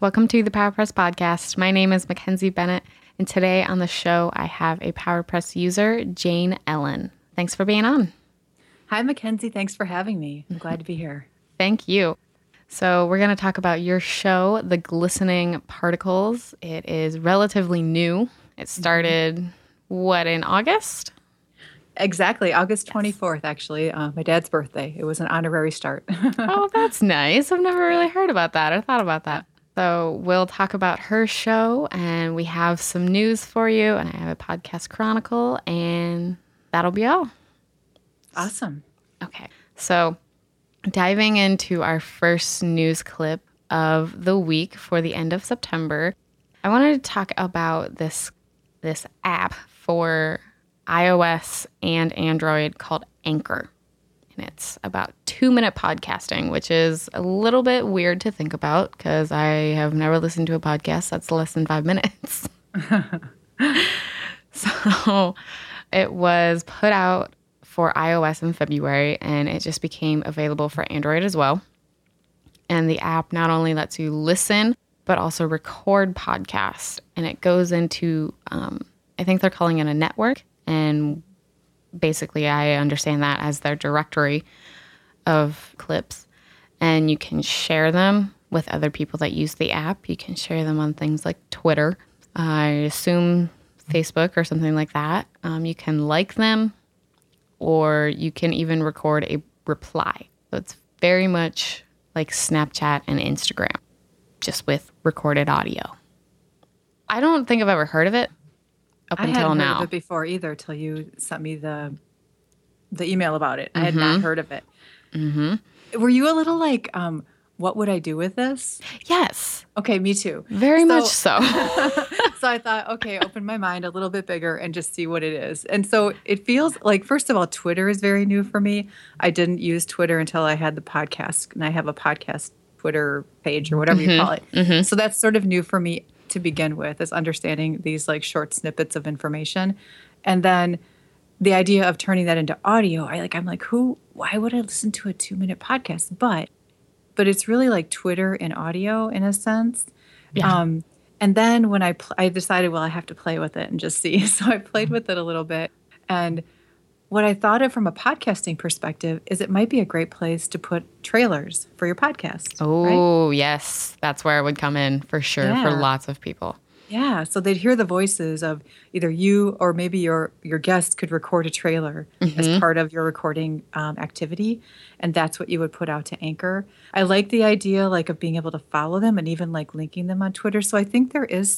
Welcome to the PowerPress podcast. My name is Mackenzie Bennett, and today on the show, I have a PowerPress user, Jane Ellen. Thanks for being on. Hi, Mackenzie. Thanks for having me. I'm glad to be here. Thank you. So we're going to talk about your show, The Glistening Particles. It is relatively new. It started, in August? Exactly. August 24th, actually. My dad's birthday. It was an honorary start. Oh, that's nice. I've never really heard about that or thought about that. So we'll talk about her show, and we have some news for you, and I have a podcast chronicle, and that'll be all. Awesome. Okay. So diving into our first news clip of the week for the end of September, I wanted to talk about this app for iOS and Android called Anchor. And it's about 2-minute podcasting, which is a little bit weird to think about because I have never listened to a podcast that's less than 5 minutes. So it was put out for iOS in February, and it just became available for Android as well. And the app not only lets you listen, but also record podcasts. And it goes into, I think they're calling it a network, and basically, I understand that as their directory of clips, and you can share them with other people that use the app. You can share them on things like Twitter, I assume Facebook or something like that. You can like them, or you can even record a reply. So it's very much like Snapchat and Instagram, just with recorded audio. I don't think I've ever heard of it. I hadn't heard of it before either till you sent me the email about it. I had not heard of it. Mm-hmm. Were you a little like, what would I do with this? Yes. Okay, me too. Very much so. So I thought, okay, open my mind a little bit bigger and just see what it is. And so it feels like, first of all, Twitter is very new for me. I didn't use Twitter until I had the podcast, and I have a podcast Twitter page or whatever you call it. Mm-hmm. So that's sort of new for me to begin with, is understanding these like short snippets of information. And then the idea of turning that into audio, I'm like, why would I listen to a 2-minute podcast? But it's really like Twitter and audio in a sense. Yeah. And then when I decided, well, I have to play with it and just see. So I played with it a little bit. And what I thought of from a podcasting perspective is it might be a great place to put trailers for your podcast. Oh, right? Yes. That's where it would come in for sure for lots of people. Yeah. So they'd hear the voices of either you or maybe your guest could record a trailer as part of your recording activity. And that's what you would put out to Anchor. I like the idea of being able to follow them and even linking them on Twitter. So I think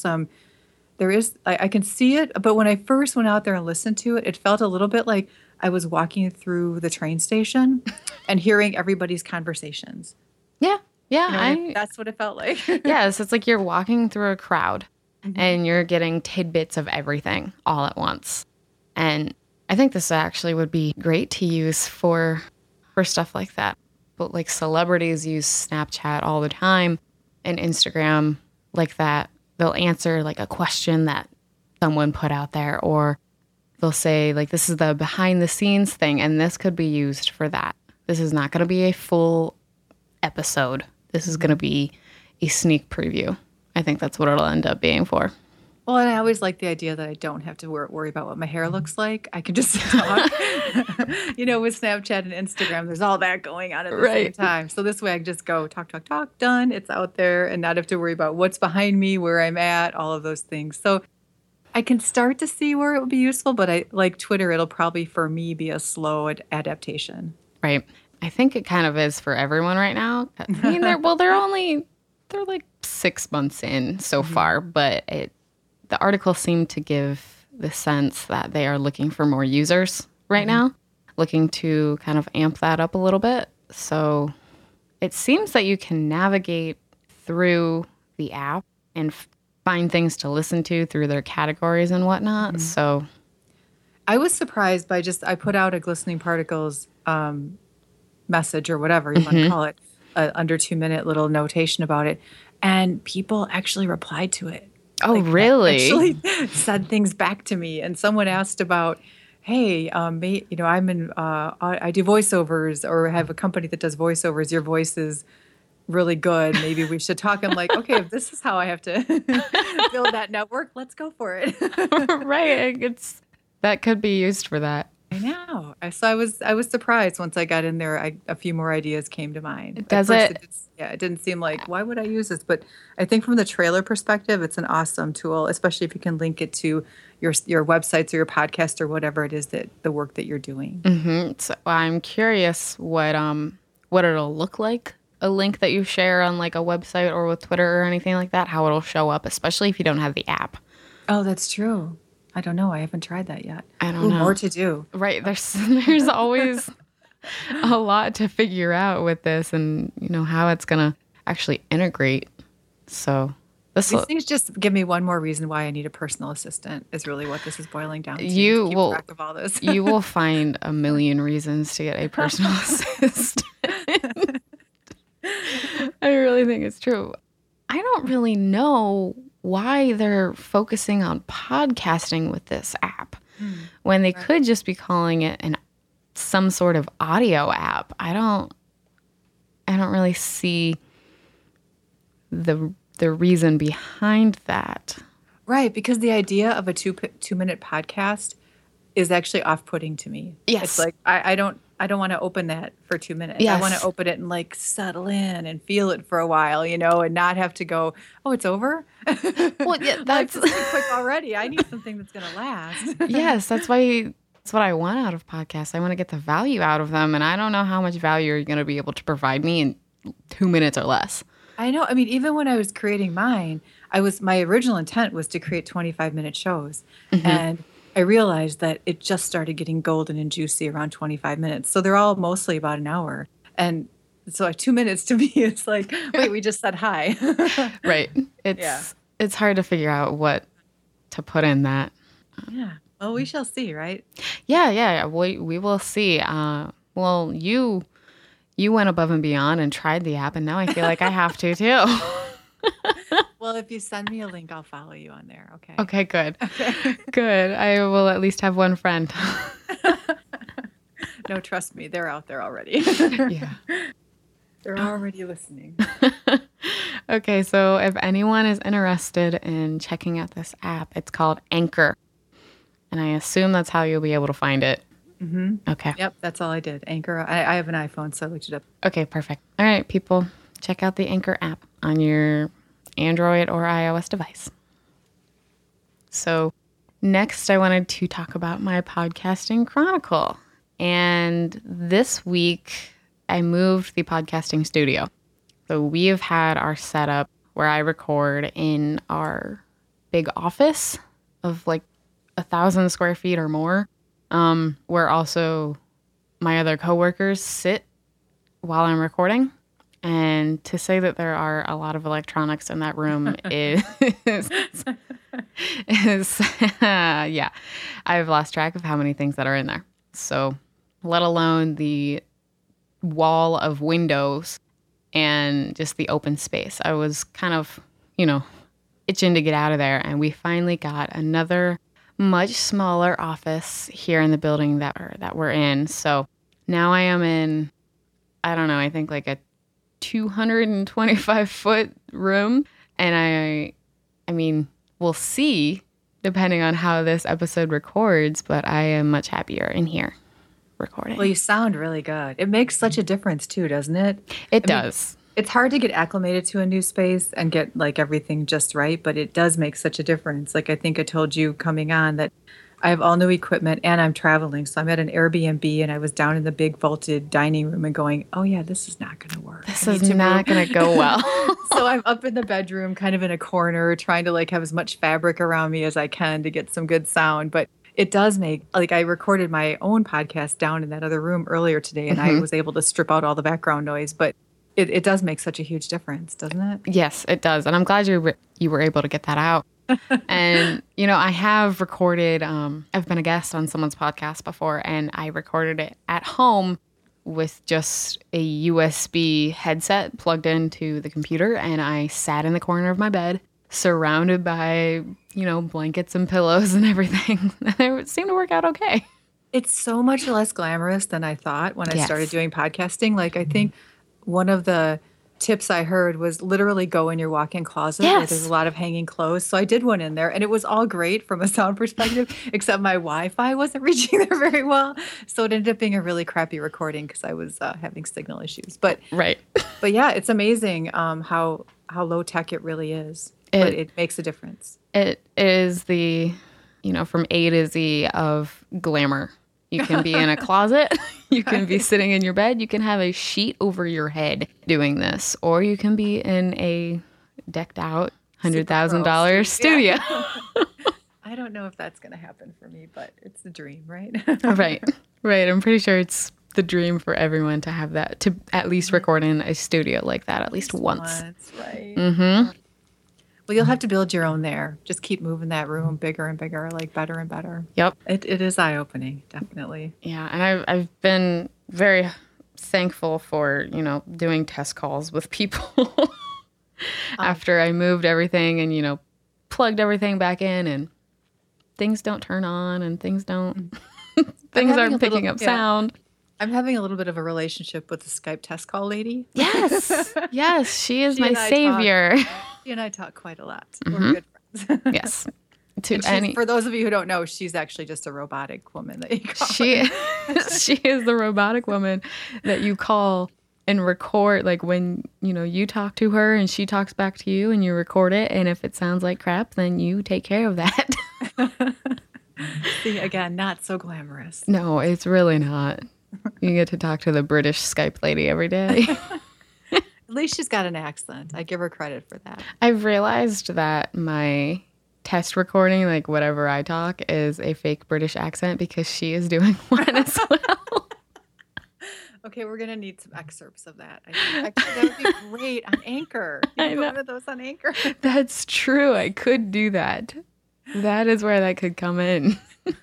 I can see it. But when I first went out there and listened to it, it felt a little bit like I was walking through the train station and hearing everybody's conversations. Yeah. Yeah. That's what it felt like. Yes. It's like you're walking through a crowd and you're getting tidbits of everything all at once. And I think this actually would be great to use for stuff like that. But like celebrities use Snapchat all the time and Instagram like that. They'll answer like a question that someone put out there, or they'll say like, this is the behind the scenes thing, and this could be used for that. This is not going to be a full episode. This is going to be a sneak preview. I think that's what it'll end up being for. Well, and I always like the idea that I don't have to worry about what my hair looks like. I can just talk. With Snapchat and Instagram, there's all that going on at the same time. So this way I can just go talk, done. It's out there, and not have to worry about what's behind me, where I'm at, all of those things. So I can start to see where it would be useful, but I like Twitter, it'll probably for me be a slow adaptation. Right. I think it kind of is for everyone right now. I mean, they're like 6 months in so far, but the article seemed to give the sense that they are looking for more users right now, looking to kind of amp that up a little bit. So it seems that you can navigate through the app and find things to listen to through their categories and whatnot. So I was surprised by I put out a Glistening Particles message or whatever you want to call it, under 2-minute little notation about it. And people actually replied to it. Oh, really? Actually said things back to me. And someone asked about, hey, I do voiceovers, or have a company that does voiceovers. Your voice is really good. Maybe we should talk. I'm like, okay, if this is how I have to build that network, let's go for it. Right. That could be used for that. I know. So I was surprised once I got in there. A few more ideas came to mind. Does At first it? it didn't seem like, why would I use this? But I think from the trailer perspective, it's an awesome tool, especially if you can link it to your websites or your podcast or whatever it is that the work that you're doing. So I'm curious what it'll look like. A link that you share on like a website or with Twitter or anything like that, how it'll show up, especially if you don't have the app. Oh, that's true. I don't know. I haven't tried that yet. I don't know. More to do. Right. There's always a lot to figure out with this and, how it's going to actually integrate. So these things just give me one more reason why I need a personal assistant is really what this is boiling down to. You keep will, track of all this. You will find a million reasons to get a personal assistant. I really think it's true. I don't really know why they're focusing on podcasting with this app when they could just be calling it some sort of audio app. I don't really see the reason behind that. Right, because the idea of a 2-minute podcast is actually off-putting to me. Yes. It's like I don't want to open that for 2 minutes. Yes. I want to open it and like settle in and feel it for a while, and not have to go, oh, it's over? Well, yeah, that's quick already. I need something that's going to last. Yes, that's what I want out of podcasts. I want to get the value out of them, and I don't know how much value you're going to be able to provide me in 2 minutes or less. I know. I mean, even when I was creating mine, my original intent was to create 25-minute shows. Mm-hmm. And I realized that it just started getting golden and juicy around 25 minutes. So they're all mostly about an hour. And so 2 minutes to me is like, wait, we just said hi. Right. It's hard to figure out what to put in that. Yeah. Well, we shall see, right? Yeah. We will see. Well, you went above and beyond and tried the app, and now I feel like I have to too. Well, if you send me a link, I'll follow you on there. Okay. Okay, good. Okay. Good. I will at least have one friend. No, trust me. They're out there already. Yeah. They're already listening. Okay, so if anyone is interested in checking out this app, it's called Anchor. And I assume that's how you'll be able to find it. Mm-hmm. Okay. Yep, that's all I did. Anchor. I have an iPhone, so I looked it up. Okay, perfect. All right, people, check out the Anchor app on your Android or iOS device. So next, I wanted to talk about my podcasting chronicle. And this week, I moved the podcasting studio. So we have had our setup where I record in our big office of like 1,000 square feet or more, where also my other coworkers sit while I'm recording. And to say that there are a lot of electronics in that room is yeah, I've lost track of how many things that are in there. So let alone the wall of windows and just the open space. I was kind of, itching to get out of there. And we finally got another much smaller office here in the building that we're in. So now I am in, I don't know, I think like a 225-foot room. And I mean, we'll see depending on how this episode records, but I am much happier in here recording. Well, you sound really good. It makes such a difference too, doesn't it? It does. It's hard to get acclimated to a new space and get like everything just right, but it does make such a difference. Like I think I told you coming on that I have all new equipment and I'm traveling. So I'm at an Airbnb and I was down in the big vaulted dining room and going, oh yeah, this is not going to work. This is not going to go well. So I'm up in the bedroom, kind of in a corner, trying to like have as much fabric around me as I can to get some good sound. But it does make, like I recorded my own podcast down in that other room earlier today and I was able to strip out all the background noise. But it does make such a huge difference, doesn't it? Yes, it does. And I'm glad you were able to get that out. And, I have recorded, I've been a guest on someone's podcast before, and I recorded it at home with just a USB headset plugged into the computer. And I sat in the corner of my bed, surrounded by, blankets and pillows and everything. And it seemed to work out okay. It's so much less glamorous than I thought when I started doing podcasting. Like, I think one of the tips I heard was literally go in your walk-in closet where there's Yes. a lot of hanging clothes. So I did one in there, and it was all great from a sound perspective, except my Wi-Fi wasn't reaching there very well. So it ended up being a really crappy recording because I was having signal issues. Right. But yeah, it's amazing how low tech it really is. But it makes a difference. It is the, from A to Z of glamour. You can be in a closet, you can be sitting in your bed, you can have a sheet over your head doing this, or you can be in a decked out $100,000 studio. Yeah. I don't know if that's going to happen for me, but it's the dream, right? Right. I'm pretty sure it's the dream for everyone to have that, to at least record in a studio like that at least once. Right. Mm-hmm. Well, you'll have to build your own there. Just keep moving that room bigger and bigger, like better and better. Yep. It is eye-opening, definitely. Yeah, and I've been very thankful for, doing test calls with people after I moved everything and, plugged everything back in, and things don't turn on and things aren't picking up sound. I'm having a little bit of a relationship with the Skype test call lady. Yes, she is my savior. She and I talk quite a lot. Mm-hmm. We're good friends. Yes. For those of you who don't know, she's actually just a robotic woman that you call. She is the robotic woman that you call and record, like when, you talk to her and she talks back to you and you record it. And if it sounds like crap, then you take care of that. See, again, not so glamorous. No, it's really not. You get to talk to the British Skype lady every day. At least she's got an accent. I give her credit for that. I've realized that my test recording, like whatever I talk, is a fake British accent because she is doing one as well. Okay, we're going to need some excerpts of that. I think actually, that would be great on Anchor. You can do one of those on Anchor. That's true. I could do that. That is where that could come in.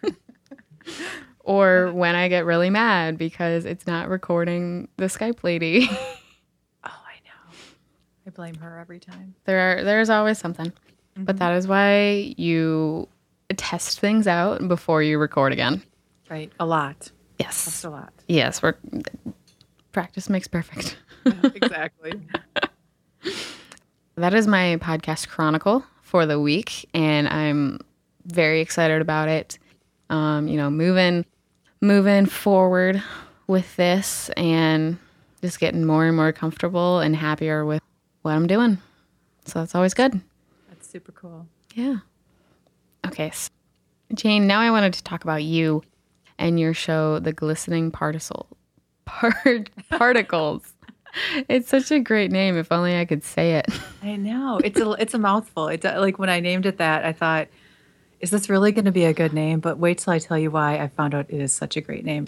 Or when I get really mad because it's not recording the Skype lady. Oh, I know. I blame her every time. There's always something. Mm-hmm. But that is why you test things out before you record again. Right. A lot. Yes. That's a lot. Yes. Practice makes perfect. Yeah, exactly. That is my podcast chronicle for the week, and I'm very excited about it. Moving forward with this and just getting more and more comfortable and happier with what I'm doing. So that's always good. That's super cool. Yeah. Okay. So Jane, now I wanted to talk about you and your show, The Glistening Particles. It's such a great name. If only I could say it. I know. It's a mouthful. Like when I named it that, I thought, is this really going to be a good name? But wait till I tell you why I found out it is such a great name.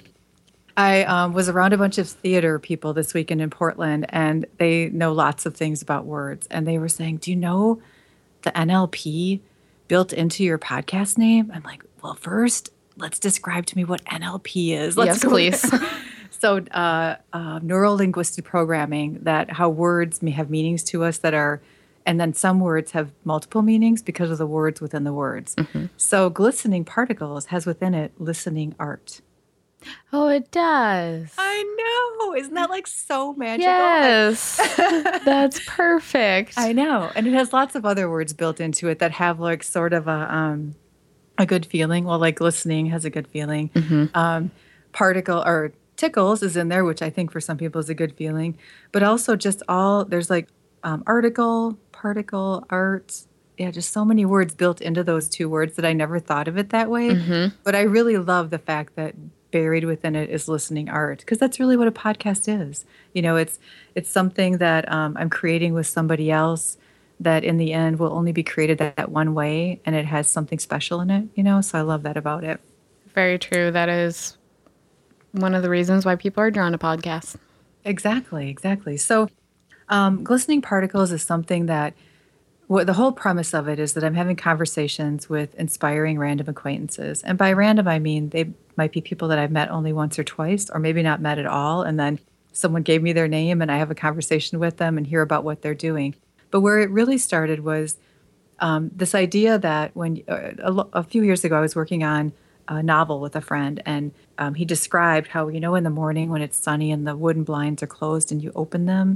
I was around a bunch of theater people this weekend in Portland, and they know lots of things about words. And they were saying, do you know the NLP built into your podcast name? I'm like, well, first, let's describe to me what NLP is. Yes, please. So neuro-linguistic programming, that how words may have meanings to us and then some words have multiple meanings because of the words within the words. Mm-hmm. So glistening particles has within it listening art. Oh, it does. I know. Isn't that like so magical? Yes. That's perfect. I know. And it has lots of other words built into it that have like sort of a good feeling. Well, like glistening has a good feeling. Mm-hmm. Particle or tickles is in there, which I think for some people is a good feeling. But also just there's like article, particle, art. Yeah, just so many words built into those two words that I never thought of it that way. Mm-hmm. But I really love the fact that buried within it is listening art, because that's really what a podcast is. It's something that I'm creating with somebody else that in the end will only be created that one way, and it has something special in it, so I love that about it. Very true. That is one of the reasons why people are drawn to podcasts. Exactly. So glistening particles is something that the whole premise of it is that I'm having conversations with inspiring random acquaintances. And by random, I mean they might be people that I've met only once or twice, or maybe not met at all. And then someone gave me their name and I have a conversation with them and hear about what they're doing. But where it really started was this idea that when a few years ago, I was working on a novel with a friend, and he described how, in the morning when it's sunny and the wooden blinds are closed and you open them,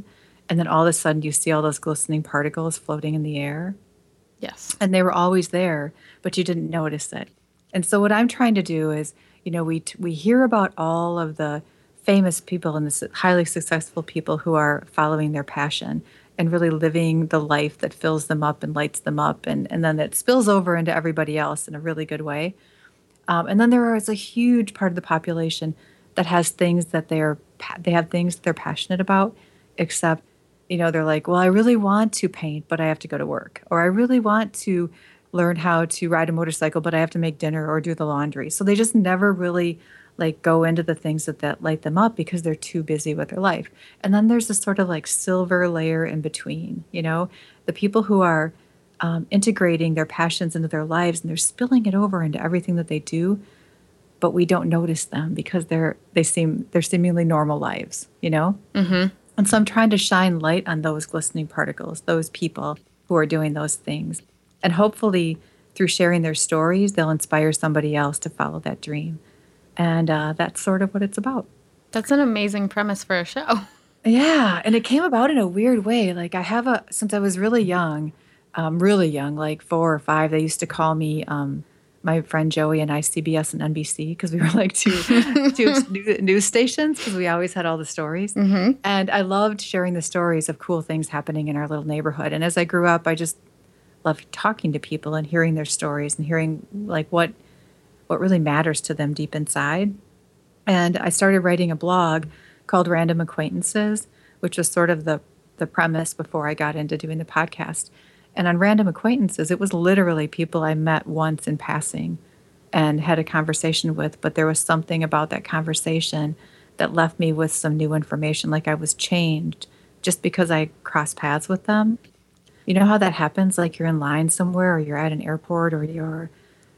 And then all of a sudden you see all those glistening particles floating in the air. Yes. And they were always there, but you didn't notice it. And so what I'm trying to do is, we hear about all of the famous people and the highly successful people who are following their passion and really living the life that fills them up and lights them up, and then it spills over into everybody else in a really good way. And then there is a huge part of the population that has things that they have things that they're passionate about, except, they're like, well, I really want to paint, but I have to go to work. Or I really want to learn how to ride a motorcycle, but I have to make dinner or do the laundry. So they just never really like go into the things that light them up because they're too busy with their life. And then there's this sort of like silver layer in between, the people who are integrating their passions into their lives and they're spilling it over into everything that they do, but we don't notice them because they're seemingly normal lives, Mm-hmm. And so I'm trying to shine light on those glistening particles, those people who are doing those things. And hopefully through sharing their stories, they'll inspire somebody else to follow that dream. And that's sort of what it's about. That's an amazing premise for a show. Yeah. And it came about in a weird way. Like since I was really young, like 4 or 5, they used to call me my friend Joey and I CBS and NBC because we were like two news stations because we always had all the stories. Mm-hmm. And I loved sharing the stories of cool things happening in our little neighborhood. And as I grew up, I just loved talking to people and hearing their stories and hearing like what really matters to them deep inside. And I started writing a blog called Random Acquaintances, which was sort of the premise before I got into doing the podcast. And on Random Acquaintances, it was literally people I met once in passing and had a conversation with, but there was something about that conversation that left me with some new information, like I was changed just because I crossed paths with them. You know how that happens? Like you're in line somewhere or you're at an airport or you're,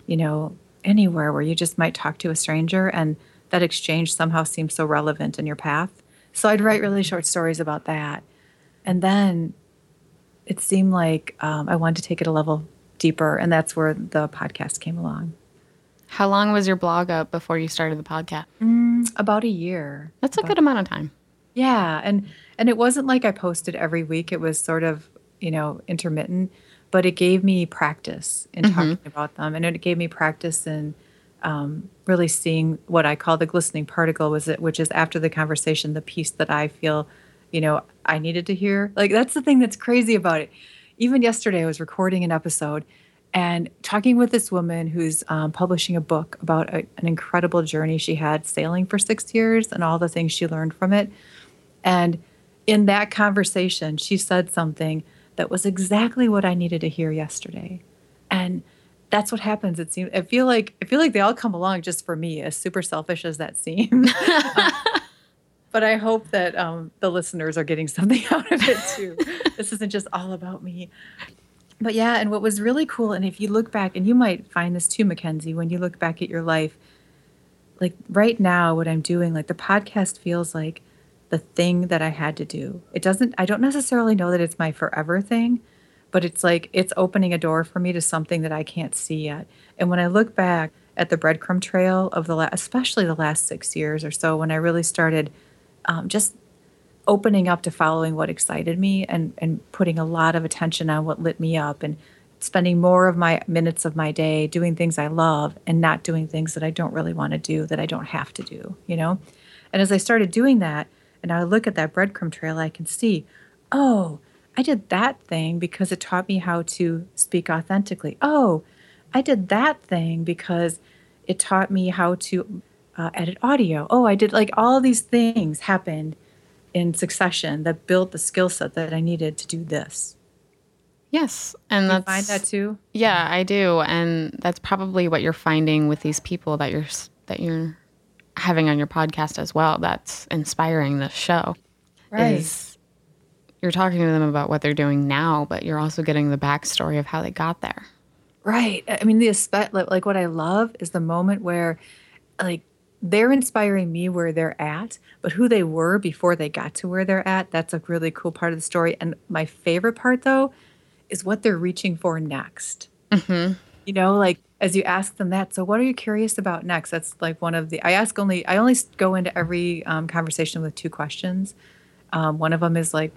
anywhere where you just might talk to a stranger and that exchange somehow seems so relevant in your path. So I'd write really short stories about that. And then it seemed like I wanted to take it a level deeper, and that's where the podcast came along. How long was your blog up before you started the podcast? About a year. That's a good amount of time. Yeah, and it wasn't like I posted every week. It was sort of, intermittent, but it gave me practice in talking about them, and it gave me practice in really seeing what I call the glistening particle, which is after the conversation, the piece that I feel I needed to hear. Like, that's the thing that's crazy about it. Even yesterday, I was recording an episode and talking with this woman who's publishing a book about an incredible journey she had sailing for 6 years and all the things she learned from it. And in that conversation, she said something that was exactly what I needed to hear yesterday. And that's what happens. It seems I feel like they all come along just for me, as super selfish as that seems. But I hope that the listeners are getting something out of it too. This isn't just all about me. But yeah, and what was really cool, and if you look back, and you might find this too, Mackenzie, when you look back at your life, like right now, what I'm doing, like the podcast feels like the thing that I had to do. I don't necessarily know that it's my forever thing, but it's like it's opening a door for me to something that I can't see yet. And when I look back at the breadcrumb trail of especially the last 6 years or so, when I really started just opening up to following what excited me and putting a lot of attention on what lit me up and spending more of my minutes of my day doing things I love and not doing things that I don't really want to do, that I don't have to do, And as I started doing that, and I look at that breadcrumb trail, I can see, oh, I did that thing because it taught me how to speak authentically. Oh, I did that thing because it taught me how to edit audio. Oh, I did, like, all these things happened in succession that built the skill set that I needed to do this. Yes. And you find that too? Yeah, I do. And that's probably what you're finding with these people that you're having on your podcast as well. That's inspiring this show. Right. Is you're talking to them about what they're doing now, but you're also getting the backstory of how they got there. Right. I mean, like what I love is the moment where, like, they're inspiring me where they're at, but who they were before they got to where they're at, that's a really cool part of the story. And my favorite part, though, is what they're reaching for next. Mm-hmm. Like, as you ask them that, so what are you curious about next? That's like one of the, I only go into every conversation with 2 questions. One of them is like,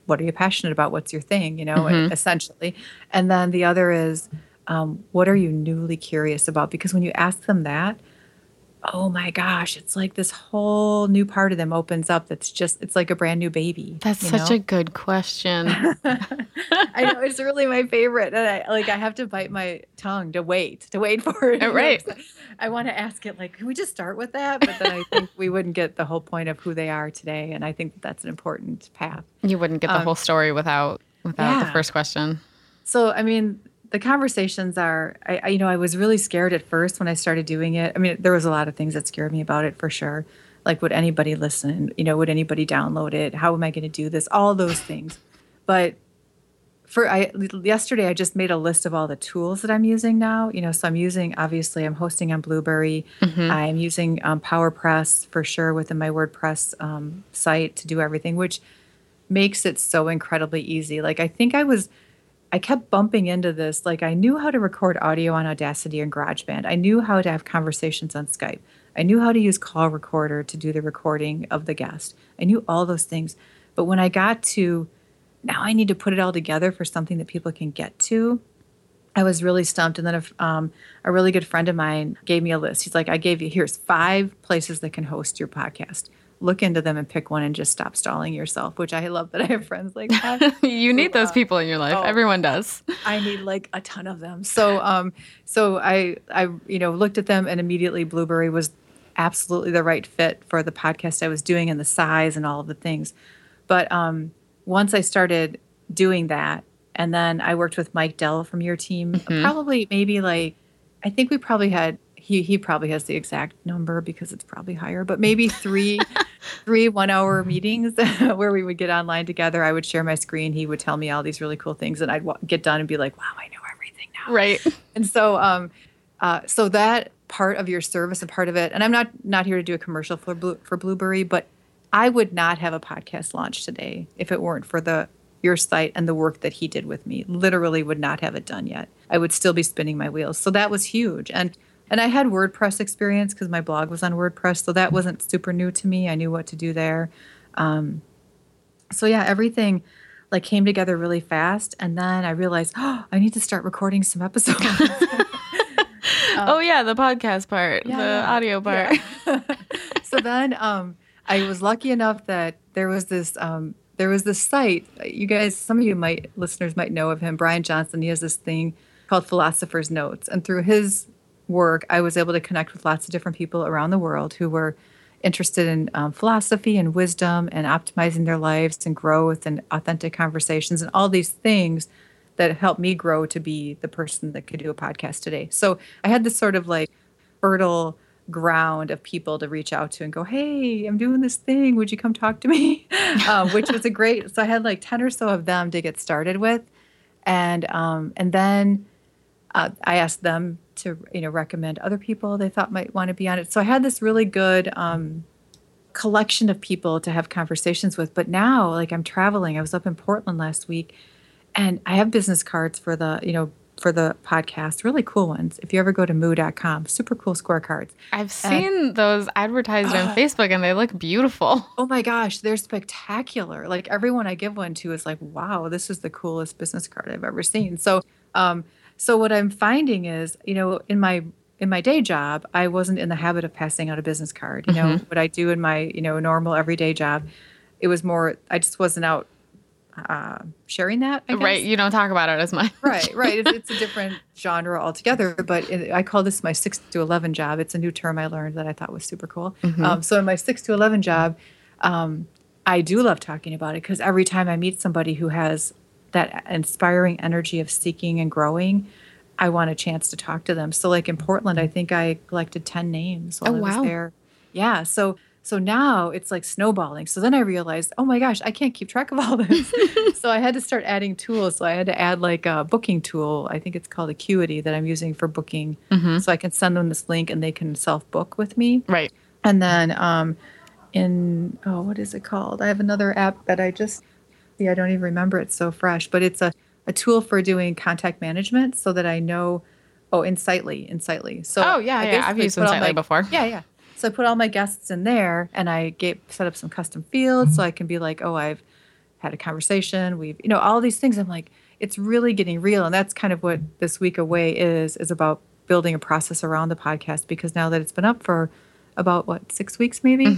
what are you passionate about? What's your thing, essentially. And then the other is, what are you newly curious about? Because when you ask them that, oh my gosh, it's like this whole new part of them opens up. It's like a brand new baby. That's such a good question. I know, it's really my favorite. And I have to bite my tongue to wait for it. Right. I want to ask it, like, can we just start with that? But then I think we wouldn't get the whole point of who they are today. And I think that's an important path. You wouldn't get the whole story without the first question. So, I mean, the conversations are, I was really scared at first when I started doing it. I mean, there was a lot of things that scared me about it for sure. Like, would anybody listen? Would anybody download it? How am I going to do this? All those things. But yesterday I just made a list of all the tools that I'm using now. So I'm hosting on Blueberry. Mm-hmm. I'm using PowerPress for sure within my WordPress site to do everything, which makes it so incredibly easy. Like, I kept bumping into this. Like, I knew how to record audio on Audacity and GarageBand. I knew how to have conversations on Skype. I knew how to use Call Recorder to do the recording of the guest. I knew all those things. But when I got to, now I need to put it all together for something that people can get to, I was really stumped. And then a really good friend of mine gave me a list. He's like, here's 5 places that can host your podcast. Look into them and pick one and just stop stalling yourself, which I love that I have friends like that. You need those people in your life. Everyone does. I need like a ton of them. So I looked at them, and immediately Blueberry was absolutely the right fit for the podcast I was doing and the size and all of the things. But once I started doing that, and then I worked with Mike Dell from your team, I think we probably had, he probably has the exact number because it's probably higher, but maybe three 1-hour meetings where we would get online together. I would share my screen. He would tell me all these really cool things, and I'd get done and be like, wow, I know everything now. Right. And so, so that part of your service and part of it, and I'm not here to do a commercial for Blueberry, but I would not have a podcast launch today if it weren't for your site and the work that he did with me. Literally would not have it done yet. I would still be spinning my wheels. So that was huge. And I had WordPress experience because my blog was on WordPress, so that wasn't super new to me. I knew what to do there. So yeah, everything like came together really fast. And then I realized, I need to start recording some episodes. The podcast part, audio part. Yeah. So then I was lucky enough that there was this site. You guys, some of you listeners might know of him, Brian Johnson. He has this thing called Philosopher's Notes. And through his work, I was able to connect with lots of different people around the world who were interested in philosophy and wisdom and optimizing their lives and growth and authentic conversations and all these things that helped me grow to be the person that could do a podcast today. So I had this sort of like fertile ground of people to reach out to and go, hey, I'm doing this thing. Would you come talk to me? Which was so I had like 10 or so of them to get started with. And then I asked them to, recommend other people they thought might want to be on it. So I had this really good collection of people to have conversations with. But now, like, I'm traveling. I was up in Portland last week, and I have business cards for the podcast, really cool ones. If you ever go to moo.com, super cool scorecards. I've seen those advertised on Facebook, and they look beautiful. Oh my gosh, they're spectacular. Like, everyone I give one to is like, wow, this is the coolest business card I've ever seen. So what I'm finding is, in my day job, I wasn't in the habit of passing out a business card. What I do in my, normal everyday job, it was more, I just wasn't out sharing that, I guess. Right. You don't talk about it as much. Right. It's a different genre altogether, but I call this my 6 to 11 job. It's a new term I learned that I thought was super cool. Mm-hmm. So in my 6 to 11 job, I do love talking about it because every time I meet somebody who has that inspiring energy of seeking and growing, I want a chance to talk to them. So like in Portland, I think I collected 10 names while I was there. Yeah. So now it's like snowballing. So then I realized, oh my gosh, I can't keep track of all this. So I had to start adding tools. So I had to add like a booking tool. I think it's called Acuity that I'm using for booking. Mm-hmm. So I can send them this link and they can self-book with me. Right. And then what is it called? I have another app that I don't even remember. It's so fresh, but it's a tool for doing contact management so that I know, Insightly. So I've used Insightly before. Yeah. So I put all my guests in there and I set up some custom fields so I can be like, oh, I've had a conversation. We've, all these things. I'm like, it's really getting real. And that's kind of what this week away is about building a process around the podcast, because now that it's been up for about 6 weeks, maybe,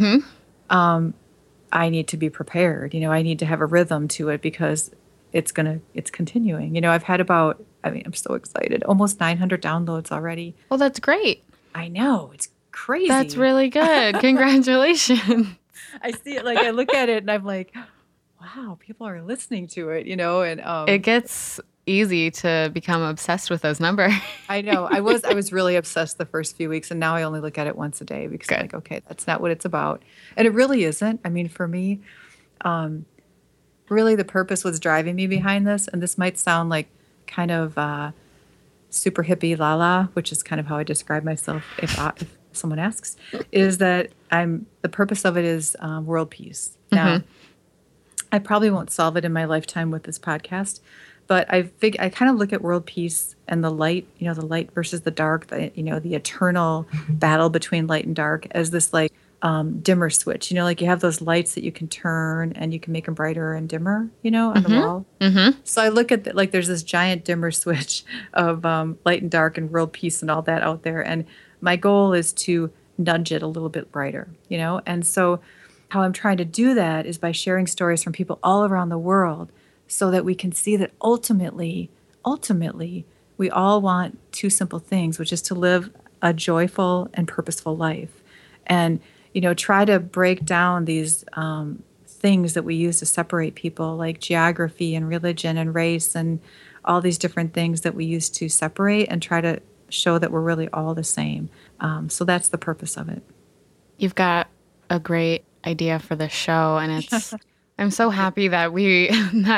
I need to be prepared. I need to have a rhythm to it because it's continuing. I've had I'm so excited. Almost 900 downloads already. Well, that's great. I know. It's crazy. That's really good. Congratulations. I see it. I look at it and I'm like, wow, people are listening to it, and it gets easy to become obsessed with those numbers. I know. I was really obsessed the first few weeks, and now I only look at it once a day because I'm like, okay, that's not what it's about. And it really isn't. I mean, for me, really the purpose was driving me behind this, and this might sound like kind of super hippie la-la, which is kind of how I describe myself if someone asks, is that the purpose of it is world peace. Now, I probably won't solve it in my lifetime with this podcast, but I kind of look at world peace and the light, the light versus the dark, the eternal battle between light and dark as this dimmer switch. You have those lights that you can turn and you can make them brighter and dimmer, on the wall. So I look at there's this giant dimmer switch of light and dark and world peace and all that out there. And my goal is to nudge it a little bit brighter, and so how I'm trying to do that is by sharing stories from people all around the world so that we can see that ultimately, we all want two simple things, which is to live a joyful and purposeful life. And, try to break down these things that we use to separate people, like geography and religion and race and all these different things that we use to separate, and try to show that we're really all the same. So that's the purpose of it. You've got a great idea for the show, and I'm so happy that we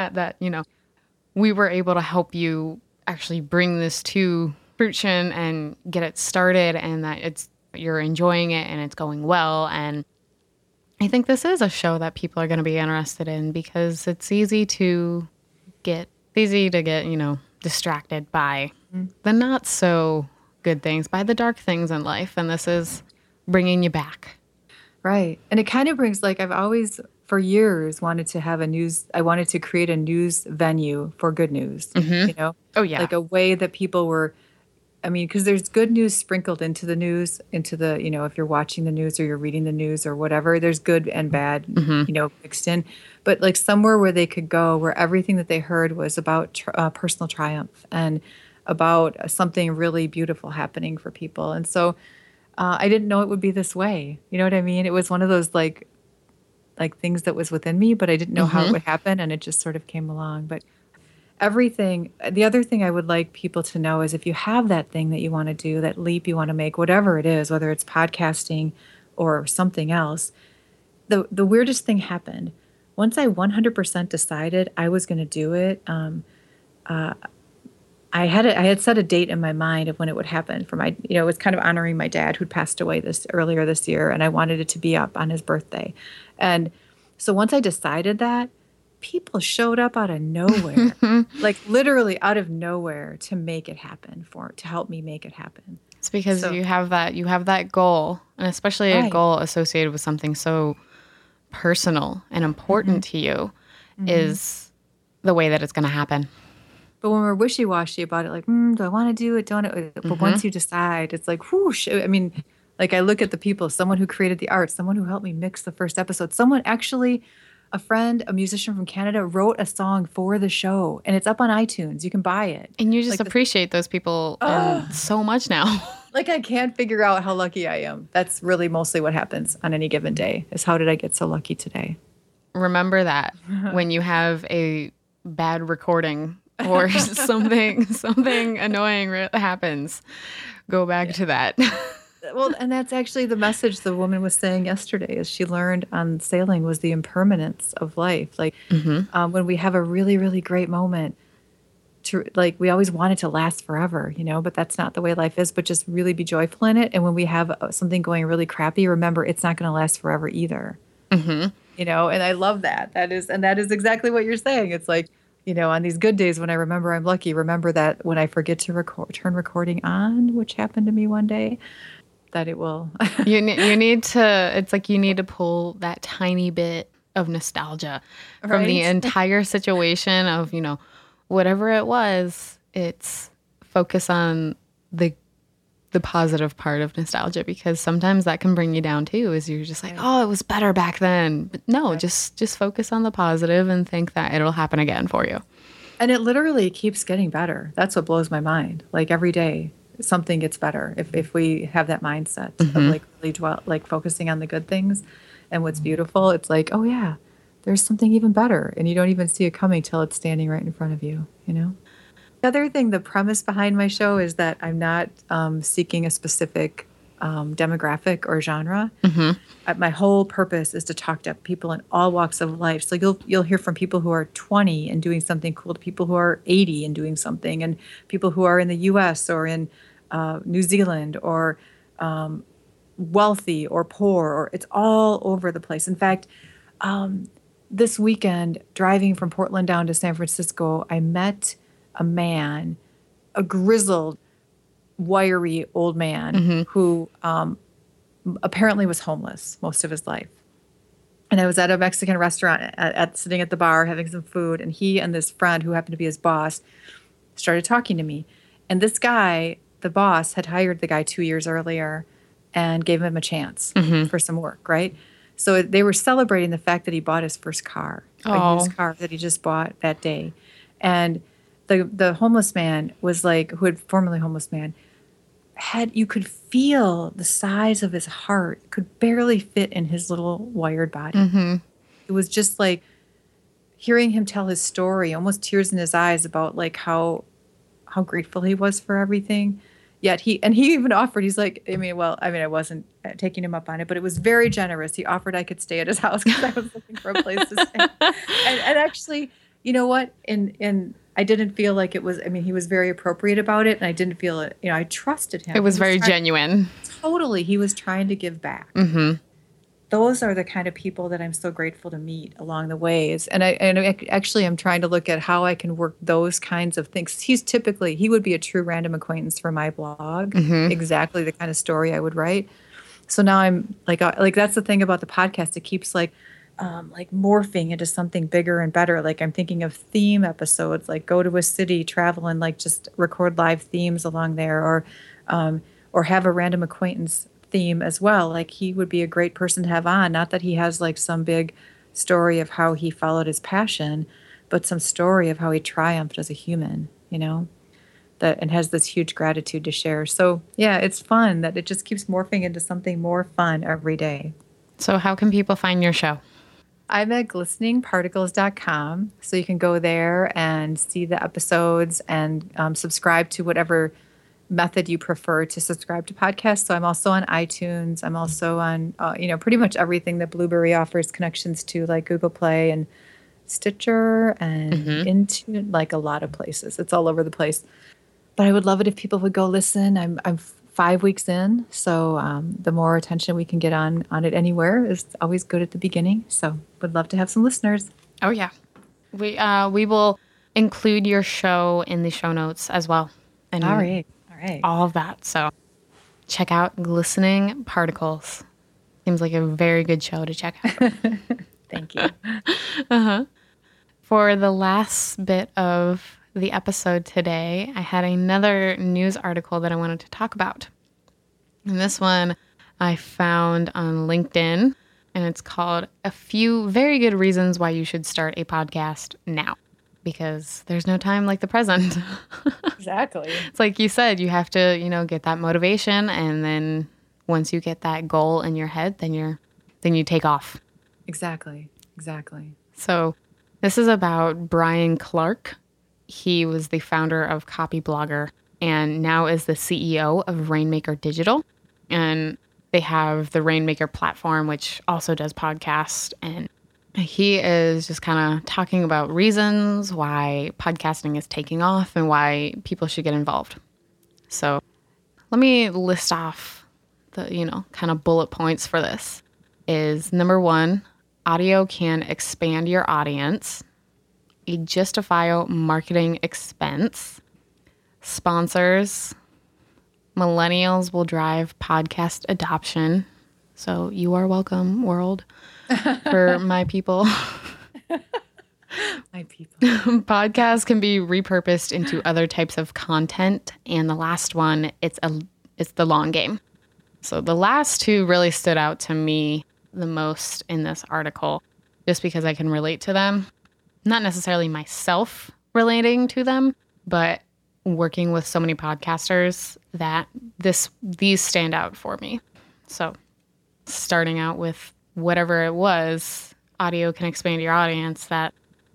were able to help you actually bring this to fruition and get it started, and that you're enjoying it and it's going well. And I think this is a show that people are going to be interested in because it's easy to get distracted by the not so good things, by the dark things in life, and this is bringing you back. Right. And it kind of brings, I've always, for years, wanted to create a news venue for good news, Oh, yeah. a way that people were, because there's good news sprinkled into the news, if you're watching the news or you're reading the news or whatever, there's good and bad, mixed in. But somewhere where they could go, where everything that they heard was about personal triumph and about something really beautiful happening for people. And so I didn't know it would be this way. You know what I mean? It was one of those things that was within me, but I didn't know how it would happen, and it just sort of came along. But the other thing I would like people to know is if you have that thing that you want to do, that leap you want to make, whatever it is, whether it's podcasting or something else, the weirdest thing happened. Once I 100% decided I was going to do it, I had set a date in my mind of when it would happen for my, it was kind of honoring my dad who'd passed away earlier this year, and I wanted it to be up on his birthday. And so once I decided that, people showed up out of nowhere, literally out of nowhere to make it happen, to help me make it happen. It's because you have that goal, and especially a goal associated with something so personal and important to you is the way that it's going to happen. But when we're wishy-washy about it, do I want to do it? Don't I? But once you decide, it's whoosh. I look at the people, someone who created the art, someone who helped me mix the first episode, someone actually, a friend, a musician from Canada, wrote a song for the show, and it's up on iTunes. You can buy it. And you just appreciate those people so much now. I can't figure out how lucky I am. That's really mostly what happens on any given day, is how did I get so lucky today? Remember that when you have a bad recording or something annoying happens, go back to that. Well, and that's actually the message the woman was saying yesterday, is she learned on sailing was the impermanence of life. When we have a really, really great moment, we always want it to last forever, but that's not the way life is, but just really be joyful in it. And when we have something going really crappy, remember it's not going to last forever either. And I love that. That is exactly what you're saying. It's on these good days when I remember I'm lucky, remember that when I forget to turn recording on, which happened to me one day, that it will. you need to, it's you need to pull that tiny bit of nostalgia from the Right. entire situation of, whatever it was. It's focus on the positive part of nostalgia, because sometimes that can bring you down too, is you're just like, oh, it was better back then. But no, just focus on the positive and think that it'll happen again for you. And it literally keeps getting better. That's what blows my mind. Like every day, something gets better if we have that mindset of like really like focusing on the good things and what's beautiful. It's like, oh yeah, there's something even better, and you don't even see it coming till it's standing right in front of you. The other thing, the premise behind my show is that I'm not seeking a specific demographic or genre. My whole purpose is to talk to people in all walks of life. So you'll hear from people who are 20 and doing something cool, to people who are 80 and doing something, and people who are in the U.S. or in New Zealand, or wealthy or poor, or it's all over the place. In fact, this weekend, driving from Portland down to San Francisco, I met a man, a grizzled, wiry old man who apparently was homeless most of his life. And I was at a Mexican restaurant, sitting at the bar having some food, and he and this friend who happened to be his boss started talking to me. And this guy, the boss, had hired the guy 2 years earlier and gave him a chance for some work, right? So they were celebrating the fact that he bought his first car, a used car that he just bought that day. And the homeless man was like, who had formerly homeless man, you could feel the size of his heart could barely fit in his little wired body. It was just like hearing him tell his story, almost tears in his eyes about like how grateful he was for everything. Yet he even offered, he's like, I wasn't taking him up on it, but it was very generous. He offered I could stay at his house because I was looking for a place to stay. And actually, you know what? And I didn't feel like it was, he was very appropriate about it, and I didn't feel it, I trusted him. It was very genuine. Totally. He was trying to give back. Those are the kind of people that I'm so grateful to meet along the ways. And actually I'm trying to look at how I can work those kinds of things. He would be a true random acquaintance for my blog, exactly the kind of story I would write. So now I'm like that's the thing about the podcast. It keeps like morphing into something bigger and better. Like I'm thinking of theme episodes, like go to a city, travel, and like just record live themes along there, or have a random acquaintance theme as well. Like he would be a great person to have on. Not that he has like some big story of how he followed his passion, but some story of how he triumphed as a human, and has this huge gratitude to share. So yeah, it's fun that it just keeps morphing into something more fun every day. So how can people find your show? I'm at glisteningparticles.com. So you can go there and see the episodes and subscribe to whatever method you prefer to subscribe to podcasts. So I'm also on iTunes. I'm also on, pretty much everything that Blueberry offers connections to, like Google Play and Stitcher and into like a lot of places. It's all over the place. But I would love it if people would go listen. I'm 5 weeks in, so the more attention we can get on it anywhere is always good at the beginning. So would love to have some listeners. Oh yeah, we will include your show in the show notes as well. And all right. All of that. So check out Glistening Particles. Seems like a very good show to check out. Thank you. For the last bit of the episode today, I had another news article that I wanted to talk about. And this one I found on LinkedIn, and it's called A Few Very Good Reasons Why You Should Start a Podcast Now. Because there's no time like the present. Exactly. It's like you said, you have to, get that motivation. And then once you get that goal in your head, then you take off. Exactly. So this is about Brian Clark. He was the founder of Copyblogger and now is the CEO of Rainmaker Digital. And they have the Rainmaker platform, which also does podcasts. And he is just kind of talking about reasons why podcasting is taking off and why people should get involved. So let me list off the, kind of bullet points for this. Is number 1, audio can expand your audience. A justifiable marketing expense. Sponsors. Millennials will drive podcast adoption. So you are welcome, world. for my people. My people. Podcasts can be repurposed into other types of content. And the last one, it's the long game. So the last two really stood out to me the most in this article, just because I can relate to them. Not necessarily myself relating to them, but working with so many podcasters that these stand out for me. So starting out with whatever it was, audio can expand your audience. That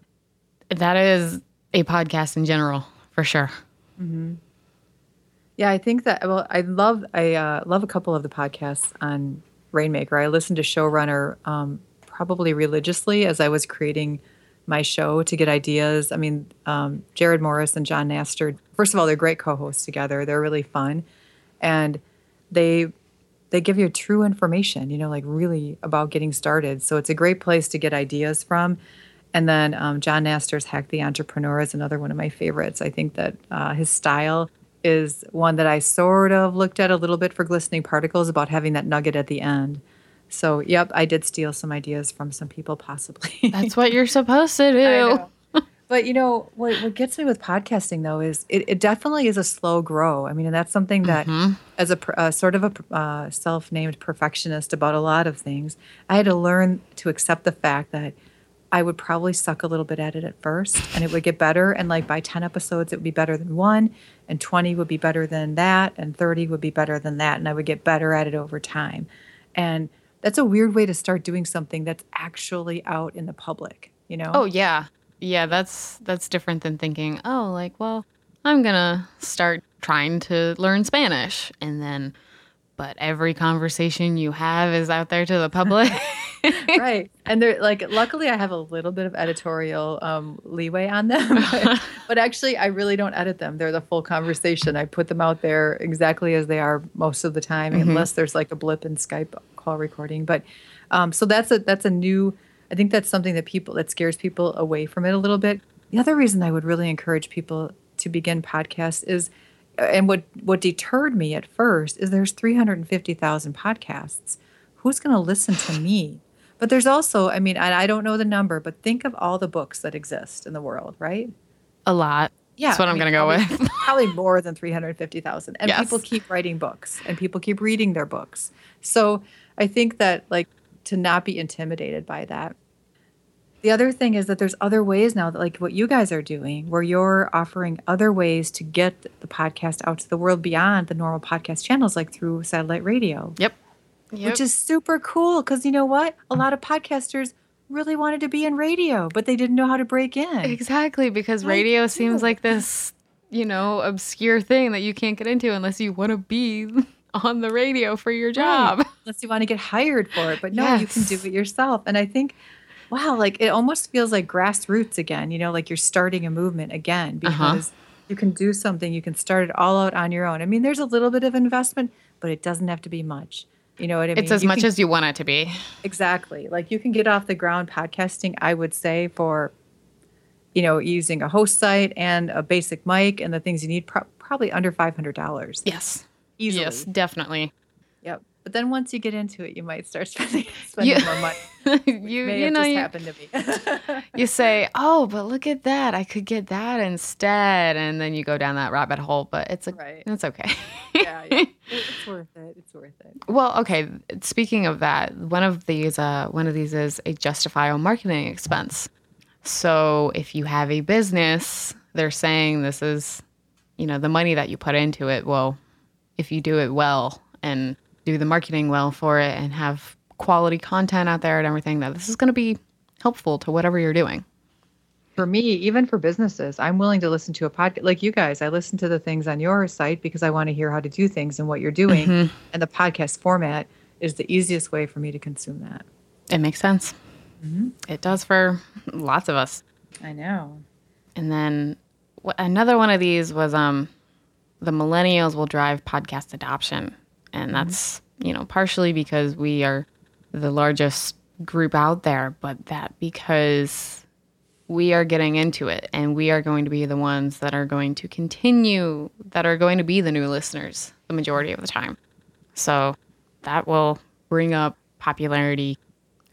is a podcast in general, for sure. Mm-hmm. Yeah, I think that, well, I love a couple of the podcasts on Rainmaker. I listened to Showrunner probably religiously as I was creating my show to get ideas. I mean, Jared Morris and John Naster, first of all, they're great co-hosts together. They're really fun. And they give you true information, like really about getting started. So it's a great place to get ideas from. And then John Naster's Hack the Entrepreneur is another one of my favorites. I think that his style is one that I sort of looked at a little bit for Glistening Particles about having that nugget at the end. So, yep, I did steal some ideas from some people possibly. That's what you're supposed to do. But, what gets me with podcasting, though, is it definitely is a slow grow. I mean, and that's something that as a sort of a self-named perfectionist about a lot of things, I had to learn to accept the fact that I would probably suck a little bit at it at first and it would get better. And like by 10 episodes, it would be better than 1, and 20 would be better than that, and 30 would be better than that. And I would get better at it over time. And that's a weird way to start doing something that's actually out in the public, Oh, yeah. Yeah, that's different than thinking, I'm going to start trying to learn Spanish. But every conversation you have is out there to the public. Right. And they're luckily I have a little bit of editorial leeway on them, but actually I really don't edit them. They're the full conversation. I put them out there exactly as they are most of the time, unless there's like a blip in Skype call recording. But so that's a new, I think that's something that scares people away from it a little bit. The other reason I would really encourage people to begin podcasts is, and what deterred me at first is there's 350,000 podcasts. Who's going to listen to me? But there's also, I don't know the number, but think of all the books that exist in the world, right? A lot. Yeah. That's what I'm going to go with. Probably more than 350,000. And people keep writing books and people keep reading their books. So I think that to not be intimidated by that. The other thing is that there's other ways now that like what you guys are doing, where you're offering other ways to get the podcast out to the world beyond the normal podcast channels, like through satellite radio. Yep. Which is super cool because you know what? A lot of podcasters really wanted to be in radio, but they didn't know how to break in. Exactly, because radio seems like this, obscure thing that you can't get into unless you want to be on the radio for your job. Right. Unless you want to get hired for it. But no, you can do it yourself. And I think, wow, it almost feels like grassroots again, like you're starting a movement again because you can do something. You can start it all out on your own. I mean, there's a little bit of investment, but it doesn't have to be much. You know what I mean? It's as much as you want it to be. Exactly. You can get off the ground podcasting, I would say, for, using a host site and a basic mic and the things you need, probably under $500. Yes. Easily. Yes, definitely. Yep. But then once you get into it, you might start spending more money. Happened to me. You say, oh, but look at that. I could get that instead. And then you go down that rabbit hole, but it's okay. Yeah. It's worth it. It's worth it. Well, okay. Speaking of that, one of these is a justifiable marketing expense. So if you have a business, they're saying this is, the money that you put into it. Well, if you do it well and do the marketing well for it and have quality content out there and everything, that this is going to be helpful to whatever you're doing. For me, even for businesses, I'm willing to listen to a podcast like you guys. I listen to the things on your site because I want to hear how to do things and what you're doing. Mm-hmm. And the podcast format is the easiest way for me to consume that. It makes sense. Mm-hmm. It does for lots of us. I know. And then another one of these was the millennials will drive podcast adoption. And that's, partially because we are the largest group out there, but that because we are getting into it and we are going to be the ones that are going to continue, that are going to be the new listeners the majority of the time. So that will bring up popularity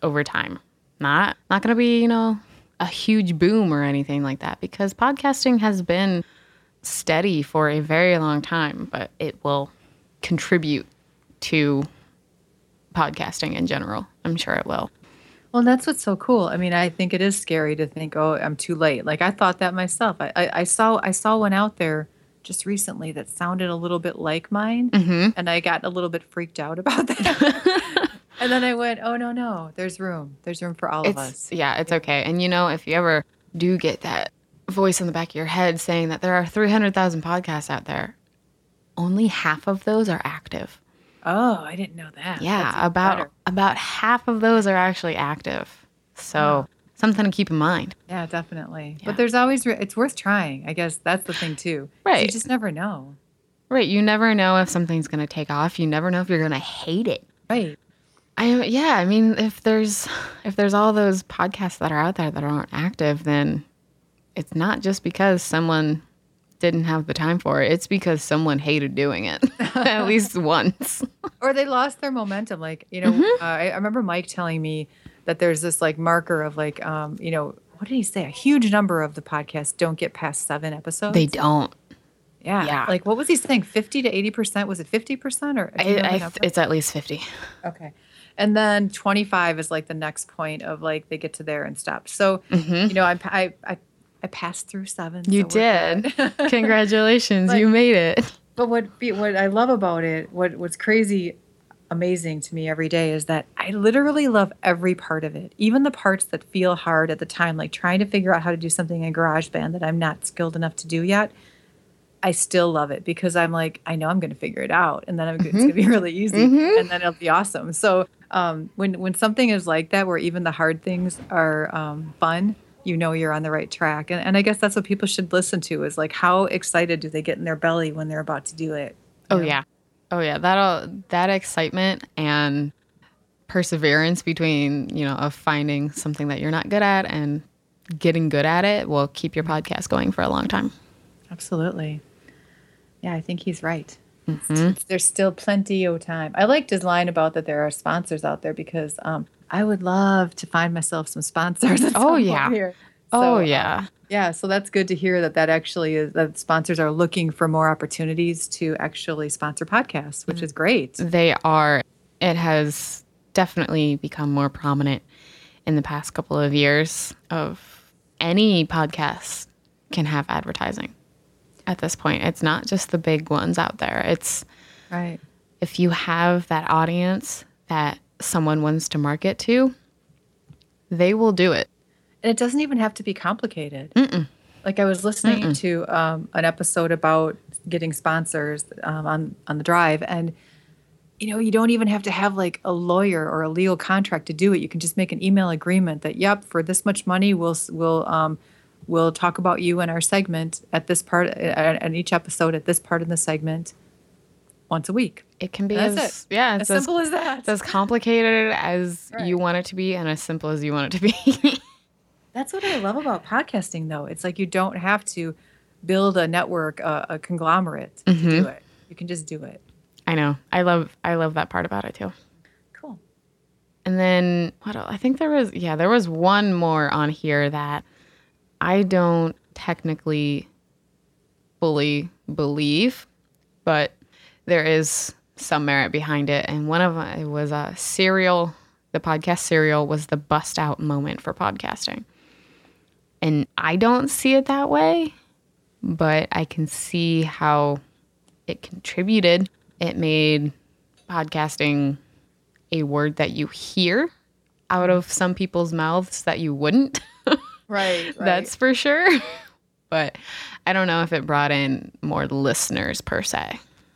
over time. Not going to be, a huge boom or anything like that, because podcasting has been steady for a very long time, but it will contribute to podcasting in general. I'm sure it will. Well, that's what's so cool. I mean, I think it is scary to think, oh, I'm too late. Like I thought that myself. I saw one out there just recently that sounded a little bit like mine, and I got a little bit freaked out about that. And then I went, oh, no, there's room. There's room for all of us. Yeah, it's okay. And if you ever do get that voice in the back of your head saying that there are 300,000 podcasts out there, only half of those are active. Oh, I didn't know that. Yeah, about half of those are actually active. So something to keep in mind. Yeah, definitely. Yeah. But there's always, it's worth trying. I guess that's the thing too. Right. You just never know. Right. You never know if something's going to take off. You never know if you're going to hate it. Right. I mean, if there's all those podcasts that are out there that aren't active, then it's not just because someone didn't have the time for it. It's because someone hated doing it at least once. Or they lost their momentum. Like, I remember Mike telling me that there's this like marker of like, what did he say? A huge number of the podcasts don't get past 7 episodes. They don't. Yeah. Like, what was he saying? 50 to 80%? Was it 50% or? It's at least 50. Okay. And then 25 is like the next point of like they get to there and stop. So, I passed through 7. You did. Congratulations. You made it. But what I love about it, what's crazy, amazing to me every day is that I literally love every part of it. Even the parts that feel hard at the time, like trying to figure out how to do something in GarageBand that I'm not skilled enough to do yet. I still love it because I'm like, I know I'm going to figure it out, and then it's going to be really easy, and then it'll be awesome. So when something is like that, where even the hard things are fun, you're on the right track. And I guess that's what people should listen to is like, how excited do they get in their belly when they're about to do it? Yeah. That excitement and perseverance between, of finding something that you're not good at and getting good at it will keep your podcast going for a long time. Absolutely. Yeah, I think he's right. There's still plenty of time. I liked his line about that there are sponsors out there because I would love to find myself some sponsors. Here. So that's good to hear that actually is that sponsors are looking for more opportunities to actually sponsor podcasts, which is great. They are. It has definitely become more prominent in the past couple of years of any podcast can have advertising. At this point, it's not just the big ones out there. It's right. If you have that audience that someone wants to market to, they will do it. And it doesn't even have to be complicated. Like I was listening to an episode about getting sponsors on the drive, and you don't even have to have like a lawyer or a legal contract to do it. You can just make an email agreement that, yep, for this much money, we'll talk about you in our segment at this part, and each episode at this part in the segment once a week. It can be as simple as that. It's as complicated as you want it to be and as simple as you want it to be. That's what I love about podcasting, though. It's like you don't have to build a network, a conglomerate to do it. You can just do it. I know. I love that part about it, too. Cool. And then, what else? I think there was one more on here that I don't technically fully believe, but there is some merit behind it. And one of it was Serial. The podcast Serial was the bust out moment for podcasting. And I don't see it that way, but I can see how it contributed. It made podcasting a word that you hear out of some people's mouths that you wouldn't. Right. That's for sure. But I don't know if it brought in more listeners per se.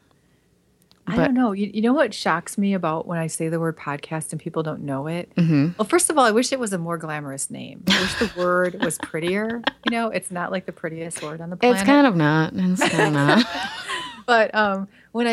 I don't know. You know what shocks me about when I say the word podcast and people don't know it? Well, first of all, I wish it was a more glamorous name. I wish the word was prettier. It's not like the prettiest word on the planet. It's kind of not. But when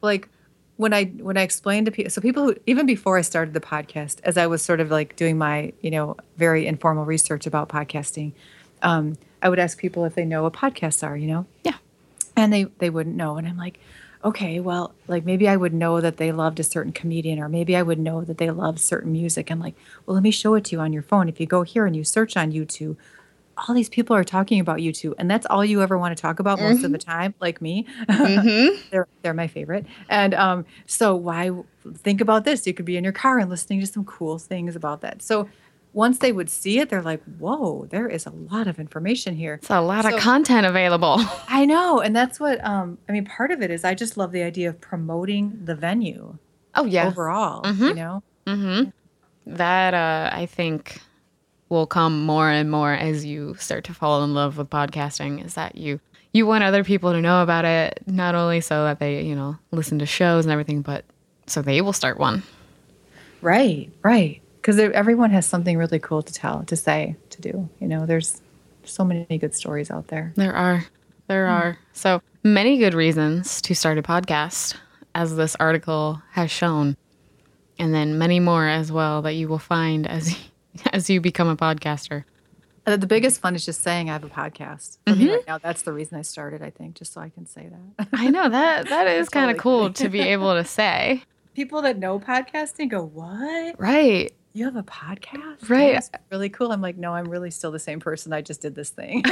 I explained to people, so people who, even before I started the podcast, as I was sort of like doing my, very informal research about podcasting, I would ask people if they know what podcasts are, Yeah. And they wouldn't know. And I'm like, okay, well, like maybe I would know that they loved a certain comedian, or maybe I would know that they loved certain music. And like, well, let me show it to you on your phone. If you go here and you search on YouTube, all these people are talking about YouTube, and that's all you ever want to talk about most of the time, like me. Mm-hmm. They're my favorite. And so why think about this? You could be in your car and listening to some cool things about that. So once they would see it, they're like, whoa, there is a lot of information here. It's a lot of content available. I know. And that's what, I mean, part of it is I just love the idea of promoting the venue. Oh, yeah. Overall, you know? Mm-hmm. That, I think, will come more and more as you start to fall in love with podcasting, is that you want other people to know about it, not only so that they, listen to shows and everything, but so they will start one. Right. Because everyone has something really cool to tell, to say, to do. There's so many good stories out there. There are. So many good reasons to start a podcast, as this article has shown. And then many more as well that you will find as you become a podcaster. The biggest fun is just saying I have a podcast. For me right now, that's the reason I started, I think, just so I can say that. I know, that is kind of cool to be able to say. People that know podcasting go, what? Right. You have a podcast? Right. That's really cool. I'm like, no, I'm really still the same person. I just did this thing.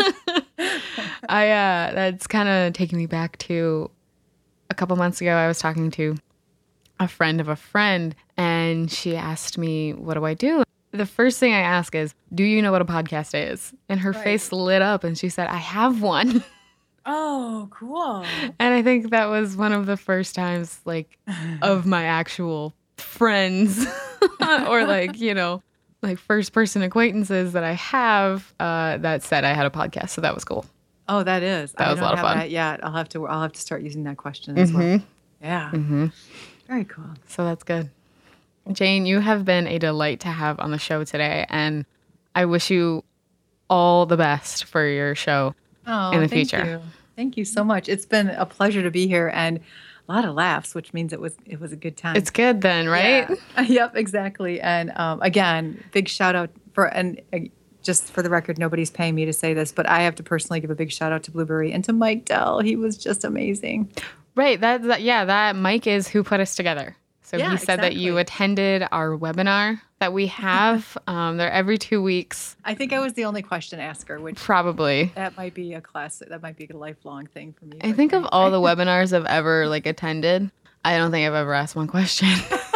That's kind of taking me back to a couple months ago. I was talking to a friend of a friend, and she asked me, what do I do? The first thing I ask is, do you know what a podcast is? And her face lit up, and she said, I have one. Oh, cool. And I think that was one of the first times, like, of my actual friends or like first person acquaintances that I have that said I had a podcast. So that was cool. Oh, that is. That was a lot of fun. That yet. I'll have to start using that question as well. Yeah. Mm-hmm. Very cool. So that's good. Jane, you have been a delight to have on the show today, and I wish you all the best for your show in the future. Thank you so much. It's been a pleasure to be here, and a lot of laughs, which means it was a good time. It's good then, right? Yeah. Yep, exactly. And again, big shout out just for the record, nobody's paying me to say this, but I have to personally give a big shout out to Blueberry and to Mike Dell. He was just amazing. Right. That Mike is who put us together. So he said that you attended our webinar that we have. They're every 2 weeks. I think I was the only question asker, which probably that might be a classic. That might be a lifelong thing for me. I think of all the webinars I've ever attended, I don't think I've ever asked one question.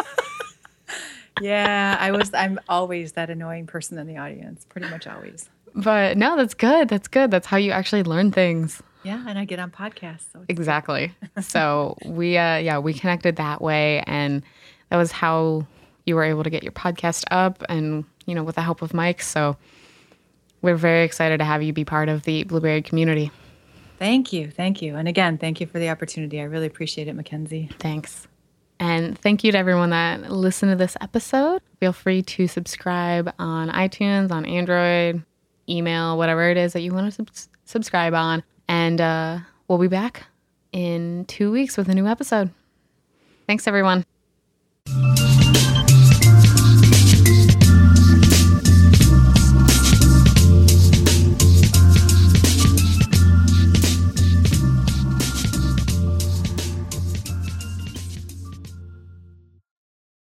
Yeah, I'm always that annoying person in the audience, pretty much always. But no, that's good. That's good. That's how you actually learn things. Yeah, and I get on podcasts. So exactly. So we connected that way, and that was how you were able to get your podcast up, and with the help of Mike. So we're very excited to have you be part of the Blueberry community. Thank you, and again, thank you for the opportunity. I really appreciate it, Mackenzie. Thanks. And thank you to everyone that listened to this episode. Feel free to subscribe on iTunes, on Android, email, whatever it is that you want to subscribe on. And we'll be back in 2 weeks with a new episode. Thanks, everyone.